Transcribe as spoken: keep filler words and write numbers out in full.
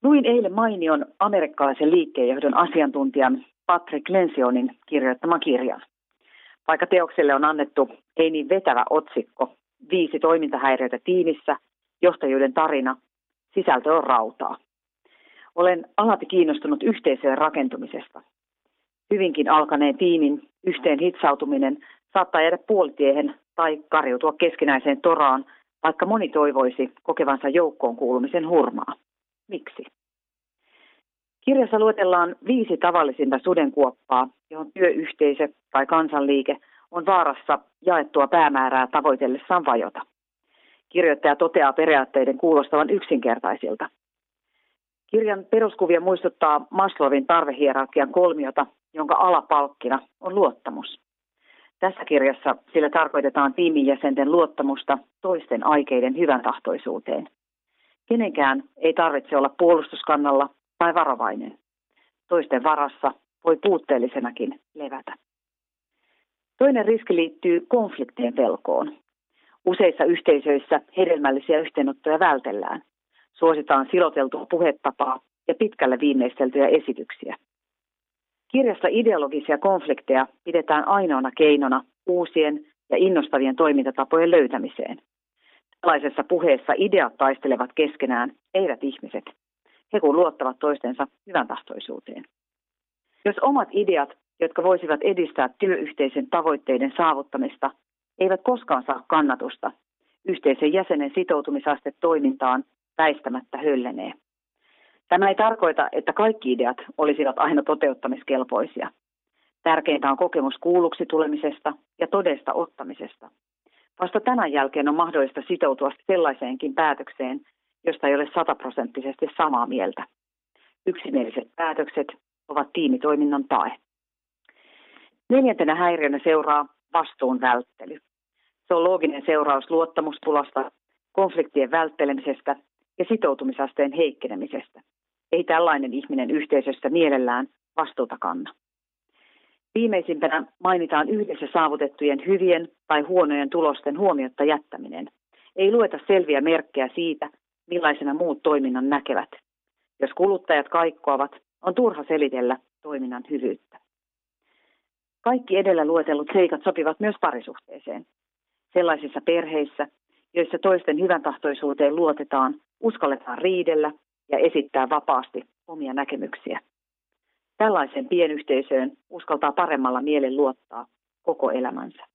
Luin eilen mainion amerikkalaisen liikkeenjohdon asiantuntijan Patrick Lencioni kirjoittaman kirjan. Vaikka teokselle on annettu ei niin vetävä otsikko, viisi toimintahäiriötä tiimissä, johtajuuden tarina, sisältö on rautaa. Olen alati kiinnostunut yhteisöjen rakentumisesta. Hyvinkin alkaneen tiimin yhteen hitsautuminen saattaa jäädä puolitiehen tai karjutua keskinäiseen toraan, vaikka moni toivoisi kokevansa joukkoon kuulumisen hurmaa. Miksi? Kirjassa luetellaan viisi tavallisinta sudenkuoppaa, johon työyhteisö tai kansanliike on vaarassa jaettua päämäärää tavoitellessaan vajota. Kirjoittaja toteaa periaatteiden kuulostavan yksinkertaisilta. Kirjan peruskuvia muistuttaa Maslowin tarvehierarkian kolmiota, jonka alapalkkina on luottamus. Tässä kirjassa sillä tarkoitetaan tiimin jäsenten luottamusta toisten aikeiden hyväntahtoisuuteen. Kenenkään ei tarvitse olla puolustuskannalla tai varovainen. Toisten varassa voi puutteellisenakin levätä. Toinen riski liittyy konfliktien pelkoon. Useissa yhteisöissä hedelmällisiä yhteenottoja vältellään. Suositaan siloteltua puhetapaa ja pitkälle viimeisteltyjä esityksiä. Kirjassa ideologisia konflikteja pidetään ainoana keinona uusien ja innostavien toimintatapojen löytämiseen. Tällaisessa puheessa ideat taistelevat keskenään, eivät ihmiset. He kun luottavat toistensa hyväntahtoisuuteen. Jos omat ideat, jotka voisivat edistää työyhteisön tavoitteiden saavuttamista, eivät koskaan saa kannatusta, yhteisön jäsenen sitoutumisaste toimintaan väistämättä höllenee. Tämä ei tarkoita, että kaikki ideat olisivat aina toteuttamiskelpoisia. Tärkeintä on kokemus kuulluksi tulemisesta ja todesta ottamisesta. Vasta tämän jälkeen on mahdollista sitoutua sellaiseenkin päätökseen, josta ei ole sataprosenttisesti samaa mieltä. Yksimieliset päätökset ovat tiimitoiminnan tae. Neljäntenä häiriönä seuraa vastuun välttely. Se on looginen seuraus luottamuspulasta, konfliktien välttelemisestä ja sitoutumisasteen heikkenemisestä. Ei tällainen ihminen yhteisössä mielellään vastuuta kanna. Viimeisimpänä mainitaan yhdessä saavutettujen hyvien tai huonojen tulosten huomiotta jättäminen. Ei lueta selviä merkkejä siitä, millaisena muut toiminnan näkevät. Jos kuluttajat kaikkoavat, on turha selitellä toiminnan hyvyyttä. Kaikki edellä luetellut seikat sopivat myös parisuhteeseen. Sellaisissa perheissä, joissa toisten hyväntahtoisuuteen luotetaan, uskalletaan riidellä ja esittää vapaasti omia näkemyksiä. Tällaiseen pienyhteisöön uskaltaa paremmalla mielen luottaa koko elämänsä.